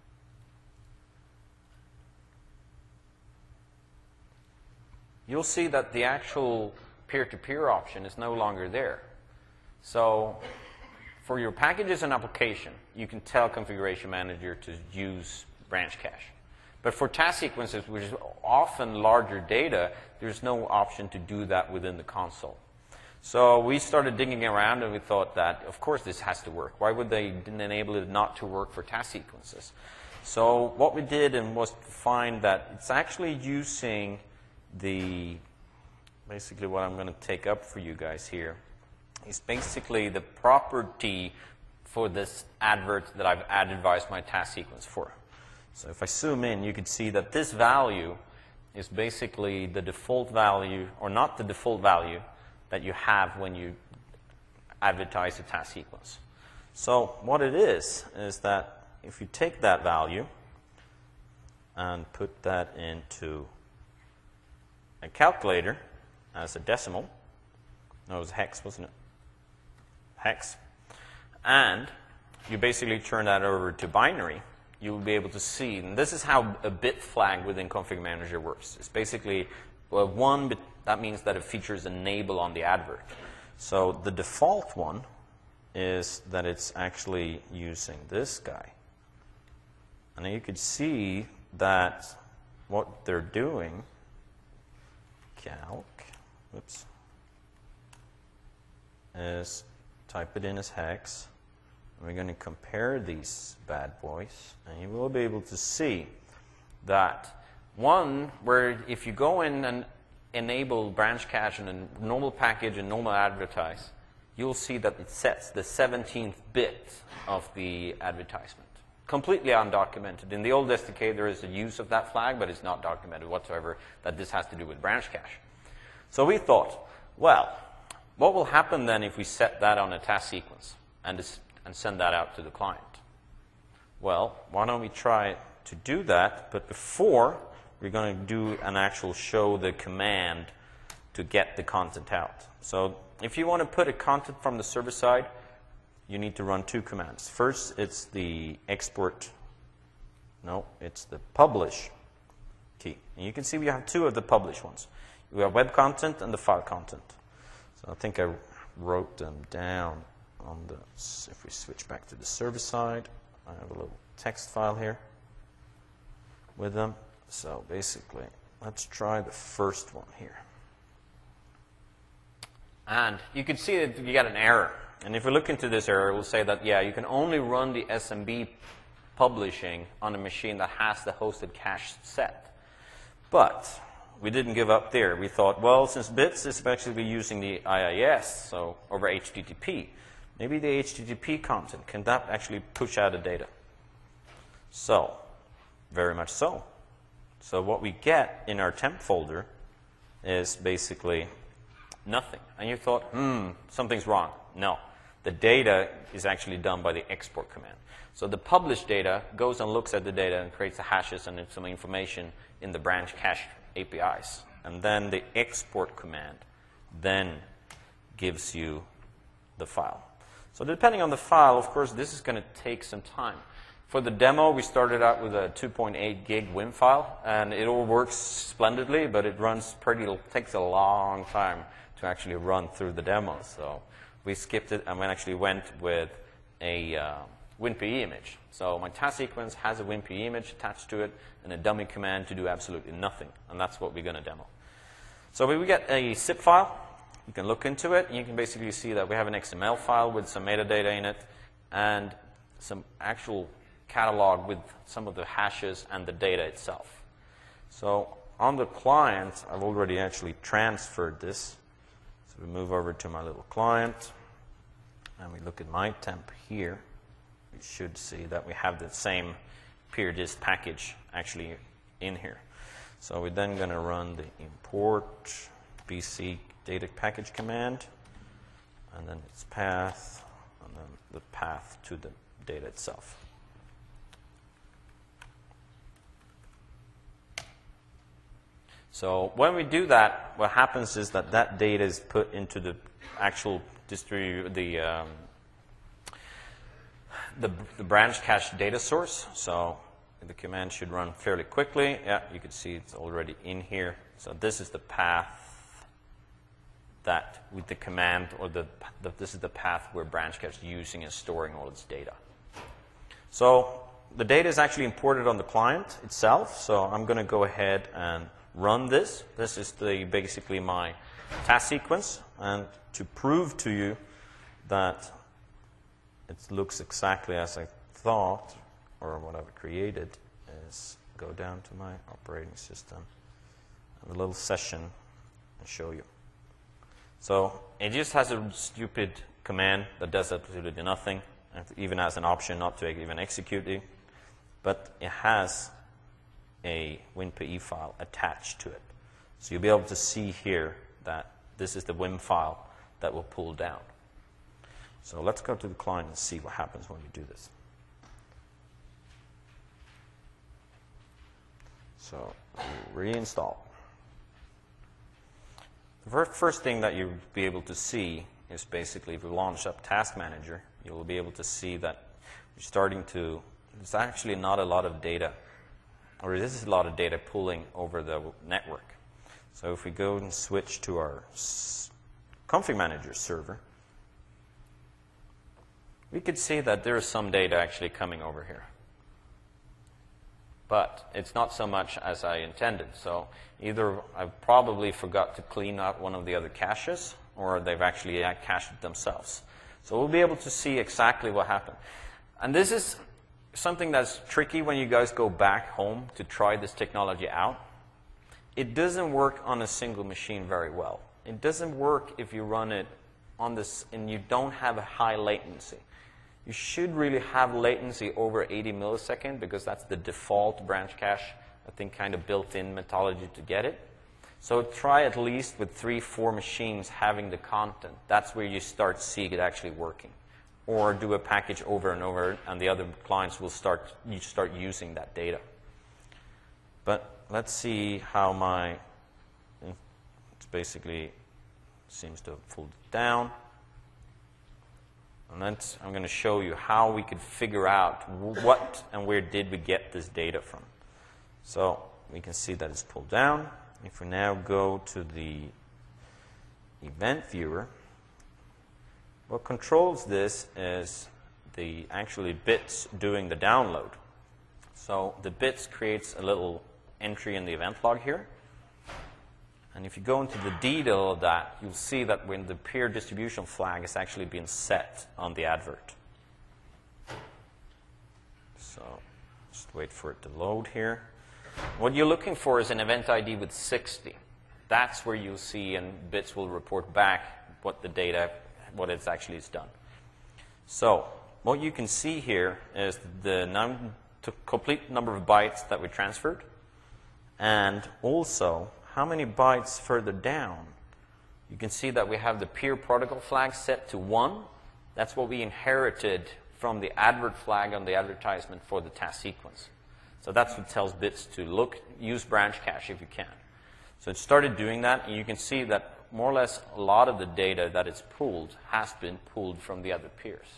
you'll see that the actual peer-to-peer option is no longer there. So for your packages and application, you can tell Configuration Manager to use branch cache. But for task sequences, which is often larger data, there's no option to do that within the console. So we started digging around, and we thought that, of course, this has to work. Why would they enable it not to work for task sequences? So what we did and was to find that it's actually using the, basically what I'm going to take up for you guys here, is basically the property for this advert that I've advertised my task sequence for. So if I zoom in, you can see that this value is basically the default value, or not the default value, that you have when you advertise a task sequence. So what it is, is that if you take that value and put that into a calculator as a decimal, no, it was hex, wasn't it? Hex. And you basically turn that over to binary, you'll be able to see, and this is how a bit flag within Config Manager works. It's basically, well, one bit, that means that it features enable on the advert. So the default one is that it's actually using this guy. And you could see that what they're doing, calc, whoops, is type it in as hex. We're going to compare these bad boys, and you will be able to see that one, where if you go in and enable branch cache in a normal package and normal advertise, you'll see that it sets the seventeenth bit of the advertisement. Completely undocumented. In the old S D K, there is a use of that flag, but it's not documented whatsoever that this has to do with branch cache. So we thought, well, what will happen then if we set that on a task sequence and this and send that out to the client? Well, why don't we try to do that, but before we're going to do an actual show the command to get the content out. So if you want to put a content from the server side, you need to run two commands. First, it's the export, no, it's the publish key. And you can see we have two of the publish ones. We have web content and the file content. So I think I wrote them down. On the, if we switch back to the server side, I have a little text file here with them. So basically, let's try the first one here. And you can see that you got an error. And if we look into this error, it will say that, yeah, you can only run the S M B publishing on a machine that has the hosted cache set. But we didn't give up there. We thought, well, since bits is actually using the I I S, so over H T T P, maybe the H T T P content, can that actually push out the data? So, very much so. So what we get in our temp folder is basically nothing. And you thought, hmm, something's wrong. No. The data is actually done by the export command. So the published data goes and looks at the data and creates the hashes and some information in the branch cache A P Is. And then the export command then gives you the file. So depending on the file, of course, this is going to take some time. For the demo, we started out with a two point eight gig WIM file, and it all works splendidly, but it runs pretty, it takes a long time to actually run through the demo. So we skipped it and we actually went with a uh, WinPE image. So my task sequence has a WinPE image attached to it and a dummy command to do absolutely nothing, and that's what we're going to demo. So we get a zip file. You can look into it, and you can basically see that we have an X M L file with some metadata in it and some actual catalog with some of the hashes and the data itself. So on the client, I've already actually transferred this. So we move over to my little client, and we look at my temp here. We should see that we have the same PeerDist package actually in here. So we're then going to run the import B C data package command, and then its path, and then the path to the data itself. So when we do that, what happens is that that data is put into the actual distribu the, um, the the branch cache data source. So the command should run fairly quickly. Yeah, you can see it's already in here. So this is the path that with the command, or the, the this is the path where branch cache is using and storing all its data. So the data is actually imported on the client itself. So I'm going to go ahead and run this. This is the basically my task sequence, and to prove to you that it looks exactly as I thought, or what I've created, is go down to my operating system and a little session and show you. So it just has a stupid command that does absolutely nothing, and it even has an option not to even execute it, but it has a WinPE file attached to it. So you'll be able to see here that this is the WIM file that will pull down. So let's go to the client and see what happens when we do this. So we reinstall. The first thing that you'll be able to see is basically if we launch up Task Manager, you'll be able to see that we're starting to, there's actually not a lot of data, or this is a lot of data pulling over the network. So if we go and switch to our Config Manager server, we could see that there is some data actually coming over here. But it's not so much as I intended. So either I probably forgot to clean out one of the other caches, or they've actually cached it themselves. So we'll be able to see exactly what happened. And this is something that's tricky when you guys go back home to try this technology out. It doesn't work on a single machine very well. It doesn't work if you run it on this and you don't have a high latency. You should really have latency over eighty milliseconds because that's the default branch cache, I think, kind of built-in methodology to get it. So try at least with three, four machines having the content. That's where you start seeing it actually working. Or do a package over and over, and the other clients will start, you start using that data. But let's see how my, it basically seems to have pulled it down. And then I'm going to show you how we could figure out what and where did we get this data from. So we can see that it's pulled down. If we now go to the event viewer, what controls this is the actually bits doing the download. So the bits creates a little entry in the event log here. And if you go into the detail of that, you'll see that when the peer distribution flag is actually being set on the advert. So just wait for it to load here. What you're looking for is an event I D with sixty. That's where you'll see, and bits will report back what the data, what it's actually is done. So what you can see here is the num to complete number of bytes that we transferred, and also how many bytes further down you can see that we have the peer protocol flag set to one. That's what we inherited from the advert flag on the advertisement for the task sequence. So that's what tells bits to look, use branch cache if you can. So it started doing that, and you can see that more or less a lot of the data that it's pulled has been pulled from the other peers.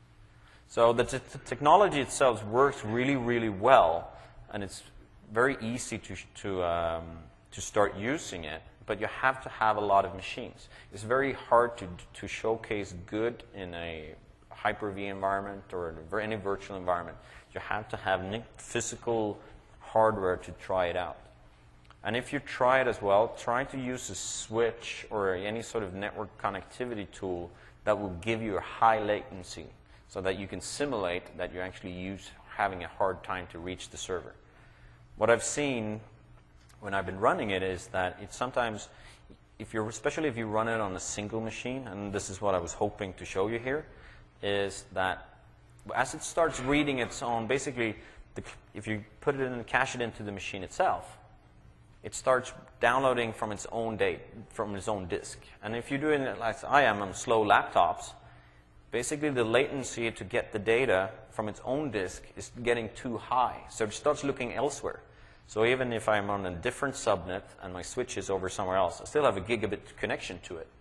So the t technology itself works really, really well, and it's very easy to, to, um, to start using it, but you have to have a lot of machines. It's very hard to, to showcase good in a Hyper-V environment or any virtual environment. You have to have physical hardware to try it out. And if you try it as well, try to use a switch or any sort of network connectivity tool that will give you a high latency so that you can simulate that you actually use having a hard time to reach the server. What I've seen when I've been running it is that it's sometimes, if you're, especially if you run it on a single machine, and this is what I was hoping to show you here, is that as it starts reading its own, basically, the, if you put it in and cache it into the machine itself, it starts downloading from its own date, from its own disk. And if you're doing it like I am on slow laptops, basically the latency to get the data from its own disk is getting too high. So it starts looking elsewhere. So even if I'm on a different subnet and my switch is over somewhere else, I still have a gigabit connection to it.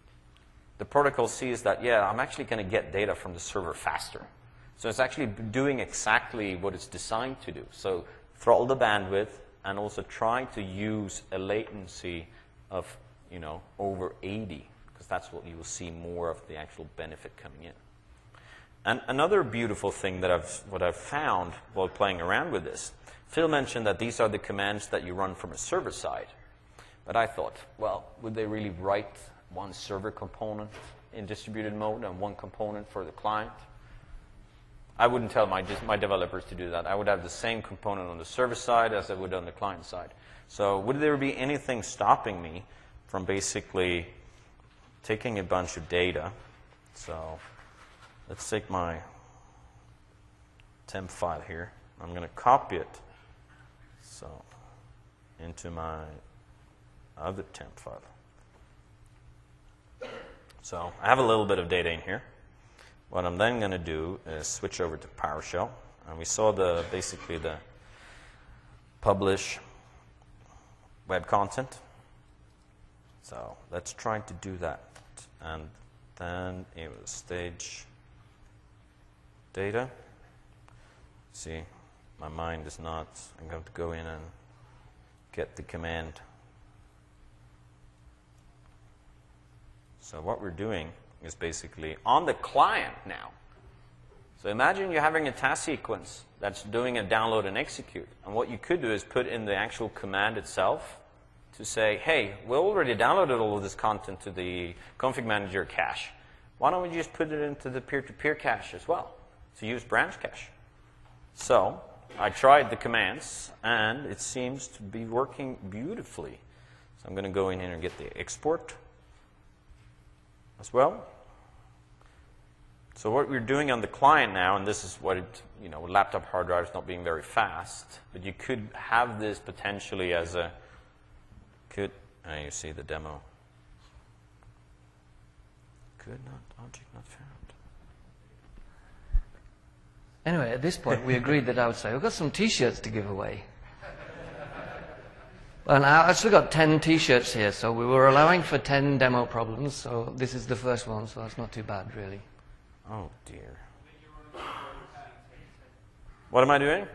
The protocol sees that, yeah, I'm actually going to get data from the server faster. So it's actually doing exactly what it's designed to do. So throttle the bandwidth and also try to use a latency of, you know, over eighty, because that's what you will see more of the actual benefit coming in. And another beautiful thing that I've, what I've found while playing around with this, Phil mentioned that these are the commands that you run from a server side. But I thought, well, would they really write one server component in distributed mode and one component for the client? I wouldn't tell my, my developers to do that. I would have the same component on the server side as I would on the client side. So would there be anything stopping me from basically taking a bunch of data? So let's take my temp file here. I'm going to copy it so into my other temp file. So I have a little bit of data in here. What I'm then going to do is switch over to PowerShell. And we saw the basically the publish web content. So let's try to do that. And then it was stage data. See, my mind is not, I'm going to go in and get the command. So what we're doing is basically on the client now. So imagine you're having a task sequence that's doing a download and execute. And what you could do is put in the actual command itself to say, hey, we already downloaded all of this content to the config manager cache. Why don't we just put it into the peer-to-peer cache as well to use branch cache? So I tried the commands, and it seems to be working beautifully. So I'm going to go in here and get the export as well. So what we're doing on the client now, and this is what it, you know, laptop hard drives not being very fast, but you could have this potentially as a, could, uh, you see the demo. Could not, object not found. Anyway, at this point, we agreed that I would say, we've got some T-shirts to give away. And I actually got ten T-shirts here, so we were allowing for ten demo problems, so this is the first one, so it's not too bad, really. Oh, dear. What am I doing?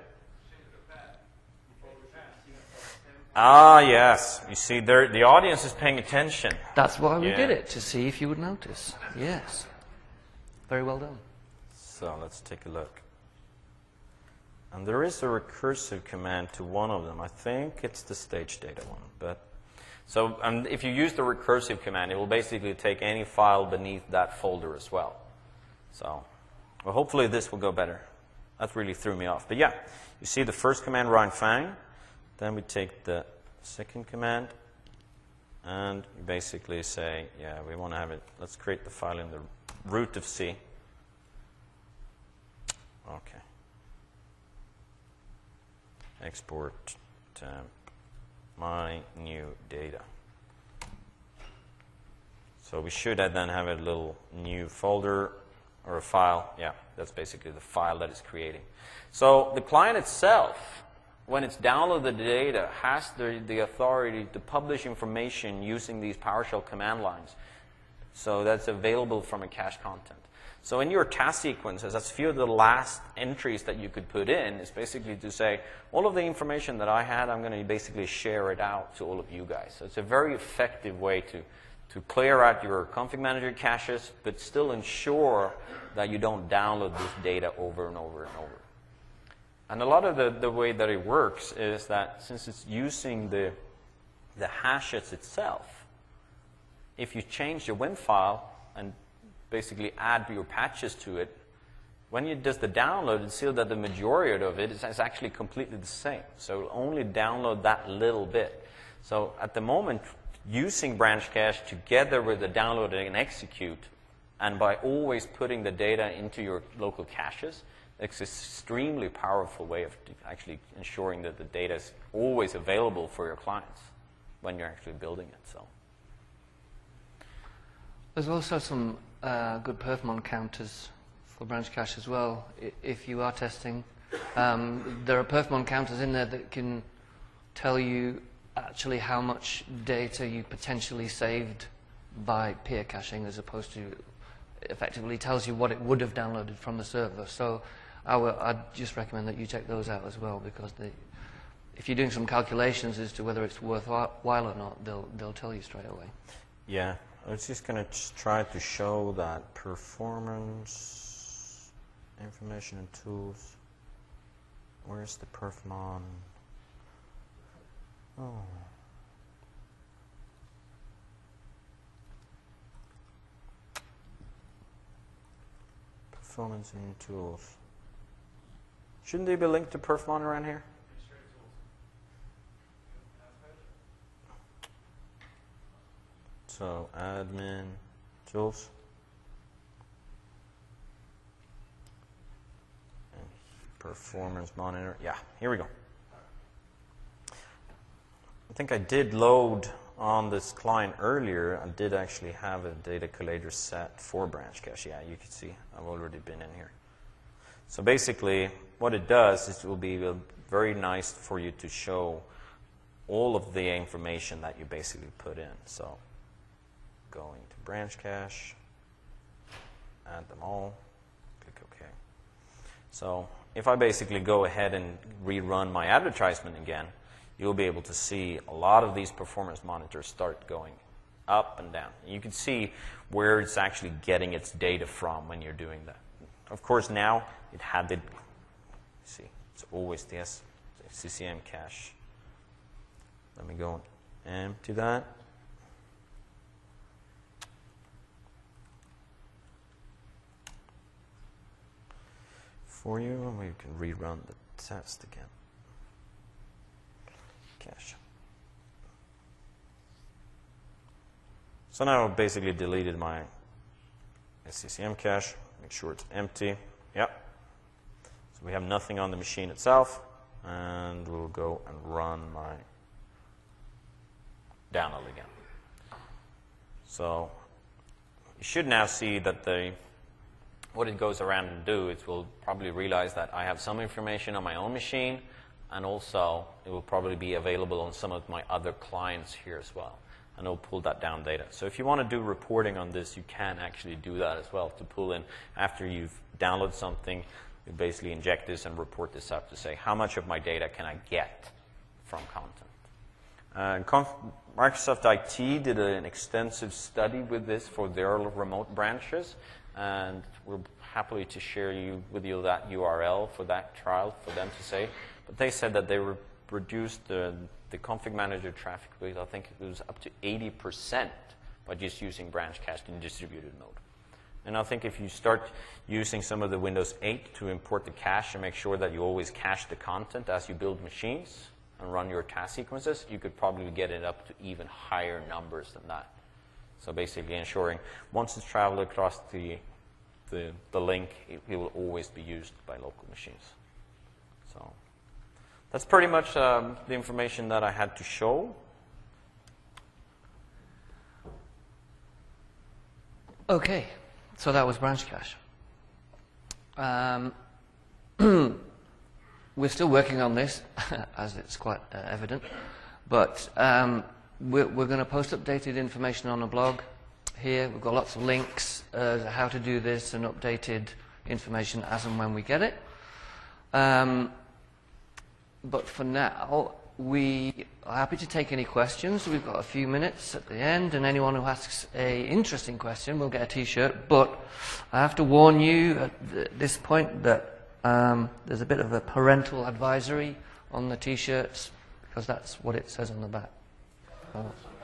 Ah, yes. You see, the audience is paying attention. That's why we Yeah. did it, to see if you would notice. Yes. Very well done. So let's take a look. And there is a recursive command to one of them. I think it's the stage data one. But so um, if you use the recursive command, it will basically take any file beneath that folder as well. So well, hopefully this will go better. That really threw me off. But yeah, you see the first command, Ryan Fang. Then we take the second command. And you basically say, yeah, we want to have it. Let's create the file in the root of C. Okay. Export temp my new data. So we should then have a little new folder or a file. Yeah, that's basically the file that it's creating. So the client itself, when it's downloaded the data, has the, the authority to publish information using these PowerShell command lines. So that's available from a cache content. So in your task sequences, that's a few of the last entries that you could put in is basically to say, all of the information that I had, I'm going to basically share it out to all of you guys. So it's a very effective way to, to clear out your config manager caches, but still ensure that you don't download this data over and over and over. And a lot of the, the way that it works is that since it's using the, the hashes itself, if you change the WIN file and basically add your patches to it, when it does the download, it's still that the majority of it is, is actually completely the same. So it'll only download that little bit. So at the moment, using branch cache together with the download and execute, and by always putting the data into your local caches, it's an extremely powerful way of actually ensuring that the data is always available for your clients when you're actually building it. So there's also some uh, good perfmon counters for branch cache as well. I, if you are testing, um, there are perfmon counters in there that can tell you actually how much data you potentially saved by peer caching, as opposed to effectively tells you what it would have downloaded from the server. So I will, I'd just recommend that you check those out as well, because they, if you're doing some calculations as to whether it's worthwhile or not, they'll, they'll tell you straight away. yeah, I was just going to try to show that performance information and tools. Where's the perfmon? Oh. Performance and tools. Shouldn't they be linked to perfmon around here? So admin tools. And performance monitor. Yeah, here we go. I think I did load on this client earlier. I did actually have a data collator set for branch cache. Yeah, you can see I've already been in here. So basically, what it does is it will be very nice for you to show all of the information that you basically put in. So going to branch cache, add them all, click OK. So if I basically go ahead and rerun my advertisement again, you'll be able to see a lot of these performance monitors start going up and down. You can see where it's actually getting its data from when you're doing that. Of course, now it had the, see, it's always the C C M cache. Let me go and empty that. For you, and we can rerun the test again. Cache. So now I've basically deleted my C C M cache. Make sure it's empty. Yep. So we have nothing on the machine itself. And we'll go and run my download again. So you should now see that the what it goes around and do, it will probably realize that I have some information on my own machine, and also it will probably be available on some of my other clients here as well. And it'll pull that down data. So if you want to do reporting on this, you can actually do that as well, to pull in after you've downloaded something. You basically inject this and report this up to say, how much of my data can I get from content? Uh, Conf- Microsoft I T did an extensive study with this for their remote branches, and we're happy to share you with you that U R L for that trial for them to say. But they said that they re- reduced the, the config manager traffic with, I think it was up to eighty percent by just using branch cache in distributed mode. And I think if you start using some of the Windows eight to import the cache and make sure that you always cache the content as you build machines and run your task sequences, you could probably get it up to even higher numbers than that. So basically ensuring once it's traveled across the, the, the link, it, it will always be used by local machines. So that's pretty much um, the information that I had to show. Okay, so that was branch cache. Um, we're still working on this, as it's quite uh, evident, but um, we're, we're going to post updated information on the blog here. We've got lots of links uh, how to do this and updated information as and when we get it. Um, but for now, we are happy to take any questions. We've got a few minutes at the end, and anyone who asks a interesting question will get a T-shirt. But I have to warn you at th this point that um, there's a bit of a parental advisory on the T-shirts, because that's what it says on the back. Oh.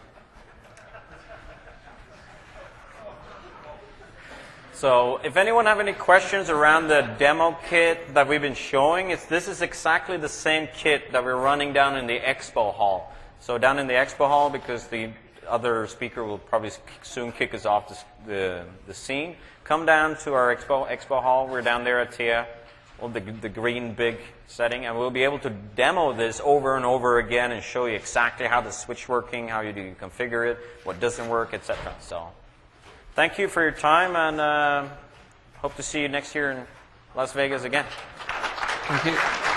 So if anyone have any questions around the demo kit that we've been showing, it's, this is exactly the same kit that we're running down in the expo hall. So down in the expo hall, because the other speaker will probably soon kick us off the, the, the scene, come down to our expo, expo hall. We're down there at T I A, well, the, the green big setting, and we'll be able to demo this over and over again and show you exactly how the switch working, how you do you configure it, what doesn't work, et cetera. So. Thank you for your time, and uh, hope to see you next year in Las Vegas again. Thank you.